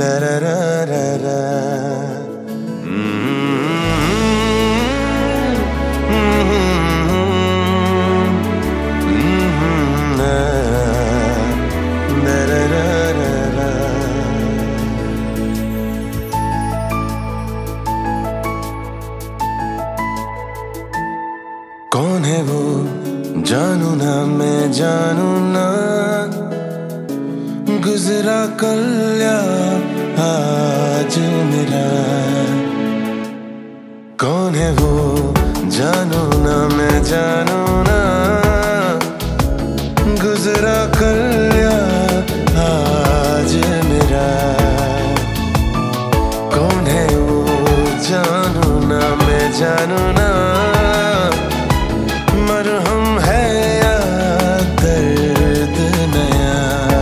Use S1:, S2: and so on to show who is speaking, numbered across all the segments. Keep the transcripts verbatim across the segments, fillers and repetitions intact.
S1: La la la la la. कौन है वो जानू ना मैं जानू ना, गुजरा कल या आज मेरा। कौन है वो जानू ना मैं जानू ना, गुजरा कल या आज मेरा। कौन है वो जानू ना मैं जानू ना, मरहम है या दर्द नया।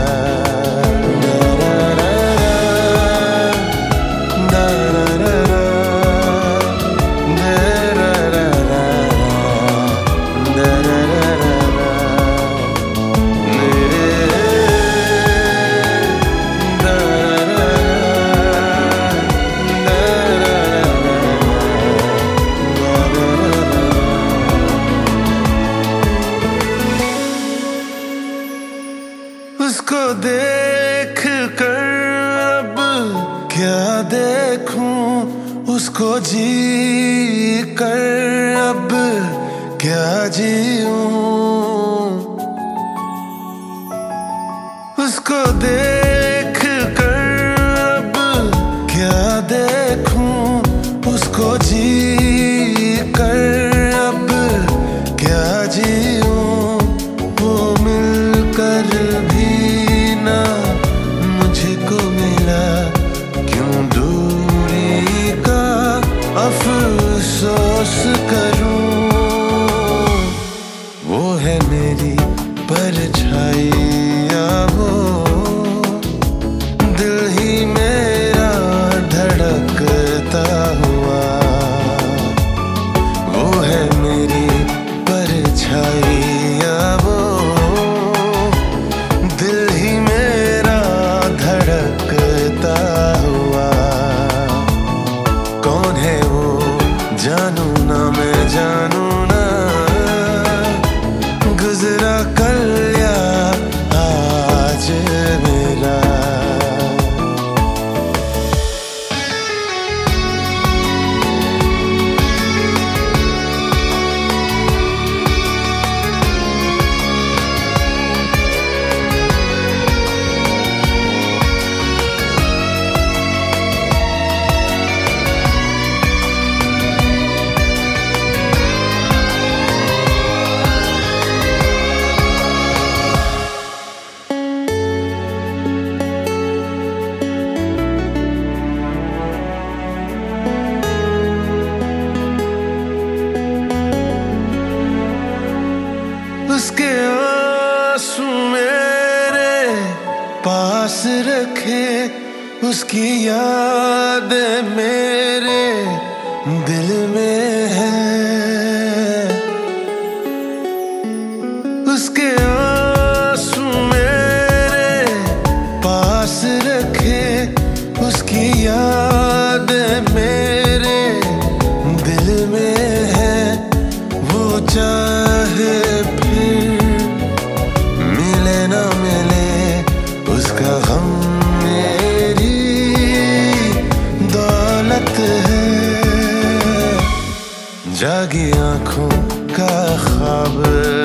S1: उसको देख कर अब क्या देखूं, उसको जी कर अब क्या जीऊं। उसको देख कर अब क्या देखूं, उसको जी कर अब क्या जीऊं। वो मिलकर भी ना मुझको मिला, क्यों दूरी का अफसोस करूं। वो है मेरी परछाई या वो दिल ही मेरा धड़कता हुआ। वो है मेरी परछाई या वो दिल ही मेरा धड़कता हुआ। कौन है वो जानू ना मैं जानू ना, गुजरा कल या आज मेरा। उसके आंसू मेरे पास रखे, उसकी याद मेरे दिल में है। उसके आंसू मेरे पास रखे, उसकी याद मेरे दिल में है। वो चाहे मिले ना मिले, उसका गम मेरी दौलत है। जागी आंखों का ख्वाब